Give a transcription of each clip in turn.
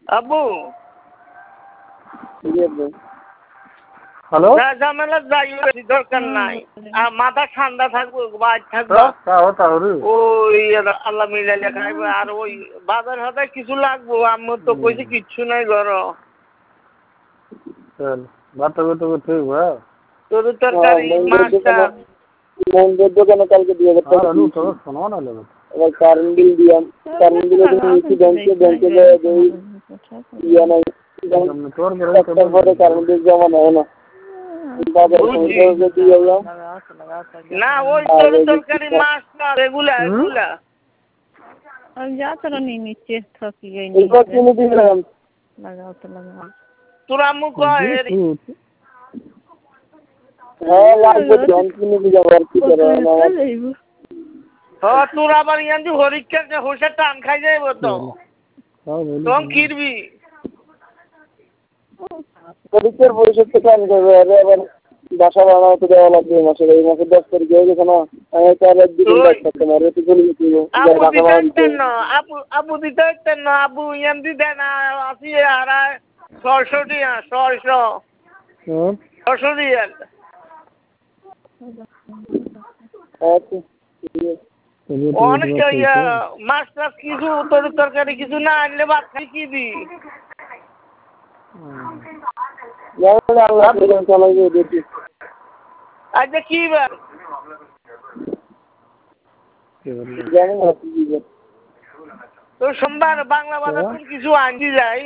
আব্বু হ্যালো ঝামেলা যাই দরকার নাই মাথা ঠান্ডা থাকবো বাইর থাকবো ওই আল্লাহ মিলাইলে খাইবো আর ওই বাজার হাতে কিছু লাগবো আমার তো কইছে কিচ্ছু নাই ঘর তোর তরকারি মাছটা দোকানে কালকে দিয়ে শোনো না এবার কারেন্ট বিল দিয়াম কারেন্ট বিল ব্যাংকে ইয়া নাই পরে কারেন্ট বিল জমা নেয় না না ওই তোর তরকারি মাছটা এগুলা এগুলা যা তোরা নিয়ে নিচ্ছে থকি গই লাগাও তো লাগাও তোরা আম্মু কয় হ্যাঁ লাগবে ধান কিনে দিয়ে যাবো আর কি করে হ্যাঁ তোর আবার ইয়ান যে হরিক্ষা হোসের টান খাই যাইব তো তখন কিরবি হরিক্ষার পরিষদ থেকে আনি যাবে আরে আবার বাসা বানাতে দেওয়া লাগবে মাসে এই মাসে 10 তারিখ হয়ে গেছে না আমি তার একদিন থাকতে না রেতে চলে গেছি আবু দিতে হইতেন না আবু ইয়ান দিতে না আসি আর 600 টিয়া 600 রিয়াল অনেক মাছ টাছ কিছু তরকারি কিছু না আনলে ভাত খাই কি দি আচ্ছা কি তো সোমবার বাংলা বাজার কিছু আনতে যাই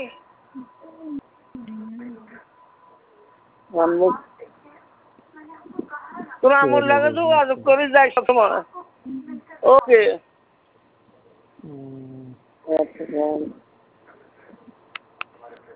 তোরা আমার লাগে যোগাযোগ করে যাই সবসময় ওকে